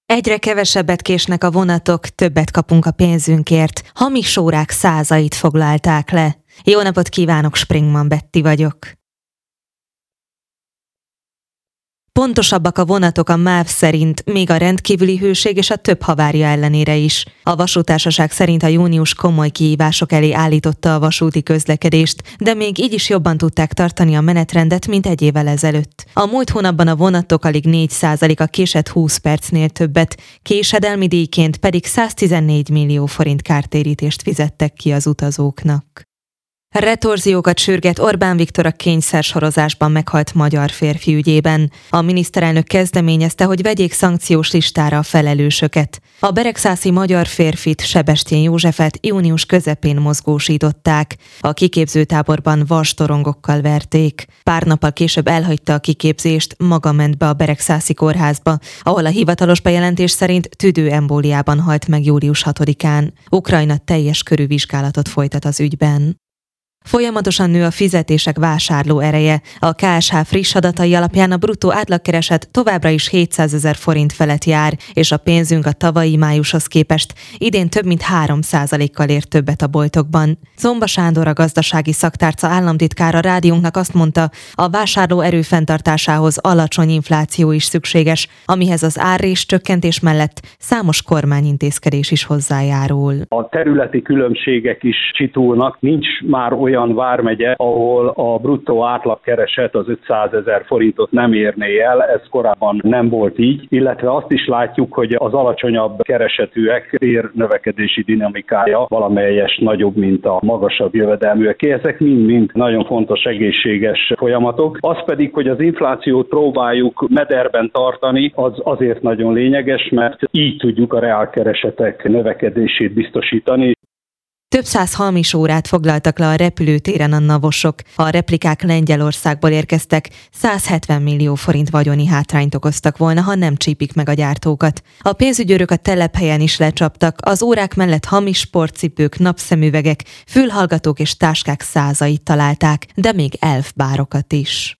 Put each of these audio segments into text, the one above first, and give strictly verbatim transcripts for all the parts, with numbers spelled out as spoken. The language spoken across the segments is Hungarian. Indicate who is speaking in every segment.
Speaker 1: Egyre kevesebbet késnek a vonatok, többet kapunk a pénzünkért. Hamis órák százait foglalták le. Jó napot kívánok, Springman Betty vagyok. Pontosabbak a vonatok a MÁV szerint, még a rendkívüli hőség és a több havária ellenére is. A vasúttársaság szerint a június komoly kihívások elé állította a vasúti közlekedést, de még így is jobban tudták tartani a menetrendet, mint egy évvel ezelőtt. A múlt hónapban a vonatok alig négy százaléka késett húsz percnél többet, késedelmi díjként pedig száztizennégy millió forint kártérítést fizettek ki az utazóknak. Retorziókat sürget Orbán Viktor a kényszersorozásban meghalt magyar férfi ügyében. A miniszterelnök kezdeményezte, hogy vegyék szankciós listára a felelősöket. A beregszászi magyar férfit, Sebestyén Józsefet június közepén mozgósították. A kiképzőtáborban vastorongokkal verték. Pár nappal később elhagyta a kiképzést, maga ment be a beregszászi kórházba, ahol a hivatalos bejelentés szerint tüdőembóliában halt meg július hatodikán. Ukrajna teljes körű vizsgálatot folytat az ügyben. Folyamatosan nő a fizetések vásárló ereje. A ká es há friss adatai alapján a bruttó átlagkereset továbbra is hétszázezer forint felett jár, és a pénzünk a tavalyi májushoz képest idén több mint három százalékkal ért többet a boltokban. Zomba Sándor, a gazdasági szaktárca államtitkára rádiónknak azt mondta, a vásárló erő fenntartásához alacsony infláció is szükséges, amihez az árrés csökkentés mellett számos kormányintézkedés is hozzájárul.
Speaker 2: A területi különbségek is csitulnak, nincs már olyan olyan vármegye, ahol a bruttó átlagkereset az ötszázezer forintot nem érné el, ez korábban nem volt így, illetve azt is látjuk, hogy az alacsonyabb keresetűek bérnövekedési dinamikája valamelyes nagyobb, mint a magasabb jövedelműeké. Ezek mind-mind nagyon fontos egészséges folyamatok. Az pedig, hogy az inflációt próbáljuk mederben tartani, az azért nagyon lényeges, mert így tudjuk a reálkeresetek növekedését biztosítani.
Speaker 1: Több száz hamis órát foglaltak le a repülőtéren a navosok. A replikák Lengyelországból érkeztek, százhetven millió forint vagyoni hátrányt okoztak volna, ha nem csípik meg a gyártókat. A pénzügyőrök a telephelyen is lecsaptak, az órák mellett hamis sportcipők, napszemüvegek, fülhallgatók és táskák százait találták, de még elfbárokat is.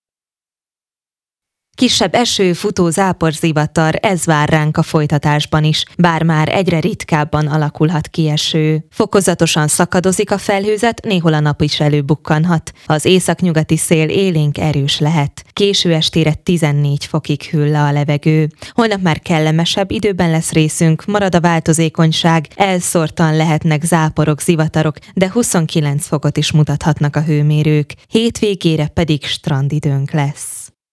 Speaker 1: Kisebb eső, futó, záporzivatar, ez vár ránk a folytatásban is, bár már egyre ritkábban alakulhat ki eső. Fokozatosan szakadozik a felhőzet, néhol a nap is előbukkanhat. Az északnyugati szél élénk erős lehet. Késő estére tizennégy fokig hűl le a levegő. Holnap már kellemesebb időben lesz részünk, marad a változékonyság, elszórtan lehetnek záporok, zivatarok, de huszonkilenc fokot is mutathatnak a hőmérők. Hétvégére pedig strandidőnk lesz.